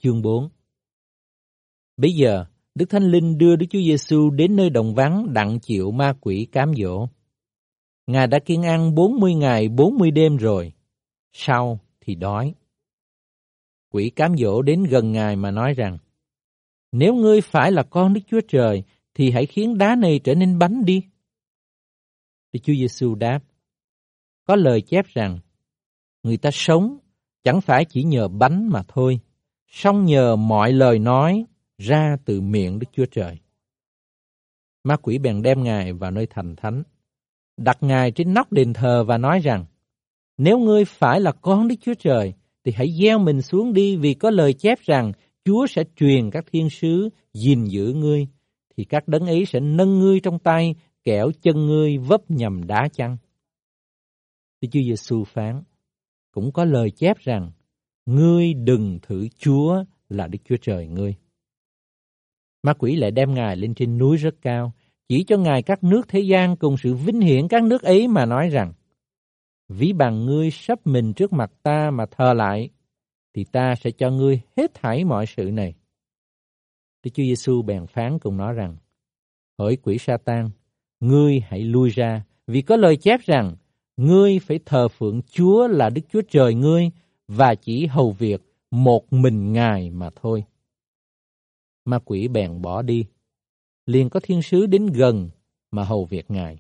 Chương 4. Bây giờ, Đức Thánh Linh đưa Đức Chúa Giêsu đến nơi đồng vắng đặng chịu ma quỷ cám dỗ. Ngài đã kiêng ăn 40 ngày 40 đêm rồi, sau thì đói. Quỷ cám dỗ đến gần Ngài mà nói rằng: Nếu ngươi phải là con Đức Chúa Trời, thì hãy khiến đá này trở nên bánh đi. Đức Chúa Giêsu đáp: Có lời chép rằng, người ta sống chẳng phải chỉ nhờ bánh mà thôi, song nhờ mọi lời nói ra từ miệng Đức Chúa Trời. Ma quỷ bèn đem Ngài vào nơi thành thánh, đặt Ngài trên nóc đền thờ và nói rằng: Nếu ngươi phải là con Đức Chúa Trời, thì hãy gieo mình xuống đi, vì có lời chép rằng Chúa sẽ truyền các thiên sứ gìn giữ ngươi, thì các đấng ấy sẽ nâng ngươi trong tay, kẻo chân ngươi vấp nhầm đá chăng. Đức Chúa Giêsu phán: Cũng có lời chép rằng, ngươi đừng thử Chúa là Đức Chúa Trời ngươi. Ma quỷ lại đem Ngài lên trên núi rất cao, chỉ cho Ngài các nước thế gian cùng sự vinh hiển các nước ấy mà nói rằng: Ví bằng ngươi sắp mình trước mặt ta mà thờ lại, thì ta sẽ cho ngươi hết thảy mọi sự này. Đức Chúa Giêsu bèn phán cùng nó rằng: Hỡi quỷ Sa-tan, ngươi hãy lui ra, vì có lời chép rằng, ngươi phải thờ phượng Chúa là Đức Chúa Trời ngươi, và chỉ hầu việc một mình Ngài mà thôi. Ma quỷ bèn bỏ đi, liền có thiên sứ đến gần mà hầu việc Ngài.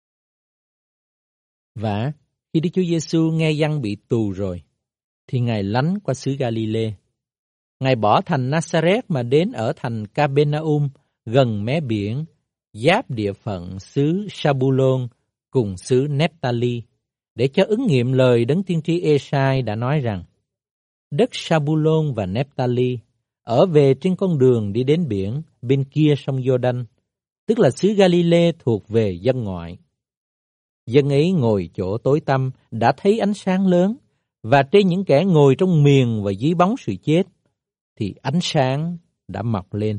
Và khi Đức Chúa Giêsu nghe dân bị tù rồi, thì Ngài lánh qua xứ Ga-li-lê. Ngài bỏ thành Na-sa-rét mà đến ở thành Ca-bê-na-um, gần mé biển, giáp địa phận xứ Sa-bu-lôn cùng xứ Nép-ta-li, để cho ứng nghiệm lời đấng tiên tri Ê-sai đã nói rằng: Đất Sa-bu-lôn và Nép-ta-li ở về trên con đường đi đến biển bên kia sông Giô-đanh, tức là xứ Ga-li-lê thuộc về dân ngoại. Dân ấy ngồi chỗ tối tăm đã thấy ánh sáng lớn, và trên những kẻ ngồi trong miền và dưới bóng sự chết, thì ánh sáng đã mọc lên.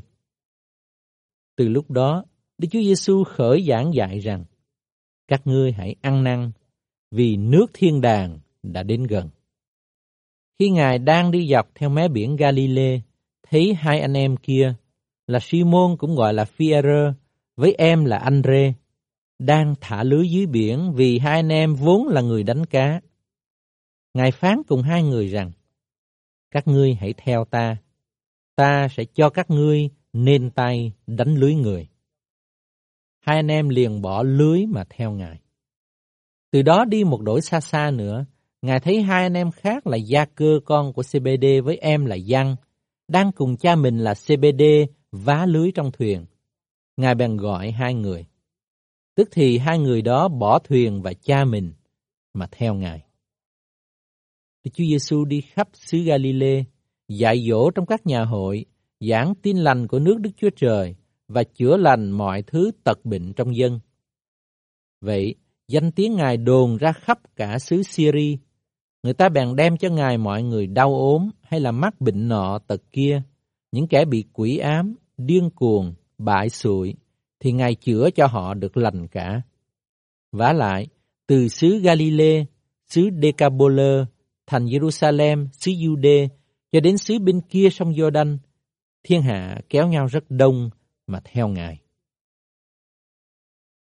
Từ lúc đó, Đức Chúa Giêsu khởi giảng dạy rằng: Các ngươi hãy ăn năn, vì nước thiên đàng đã đến gần. Khi Ngài đang đi dọc theo mé biển Ga-li-lê, thấy hai anh em kia là Si-môn cũng gọi là Phi-e-rơ với em là Anh-rê đang thả lưới dưới biển, vì hai anh em vốn là người đánh cá. Ngài phán cùng hai người rằng: Các ngươi hãy theo ta, ta sẽ cho các ngươi nên tay đánh lưới người. Hai anh em liền bỏ lưới mà theo Ngài. Từ đó đi một đổi xa xa nữa, Ngài thấy hai anh em khác là Gia-cơ con của Sê-bê-đê với em là Giăng, đang cùng cha mình là Sê-bê-đê vá lưới trong thuyền. Ngài bèn gọi hai người. Tức thì hai người đó bỏ thuyền và cha mình mà theo Ngài. Đức Chúa Giêsu đi khắp xứ Ga-li-lê, dạy dỗ trong các nhà hội, giảng tin lành của nước Đức Chúa Trời và chữa lành mọi thứ tật bệnh trong dân. Vậy, danh tiếng Ngài đồn ra khắp cả xứ Syri. Người ta bèn đem cho Ngài mọi người đau ốm hay là mắc bệnh nọ tật kia, những kẻ bị quỷ ám, điên cuồng, bại xụi, thì Ngài chữa cho họ được lành cả. Vả lại, từ xứ Ga-li-lê, xứ Đê-ca-bô-lơ, thành Giê-ru-sa-lem, xứ Giu-đê, cho đến xứ bên kia sông Giô-đanh, thiên hạ kéo nhau rất đông mà theo Ngài.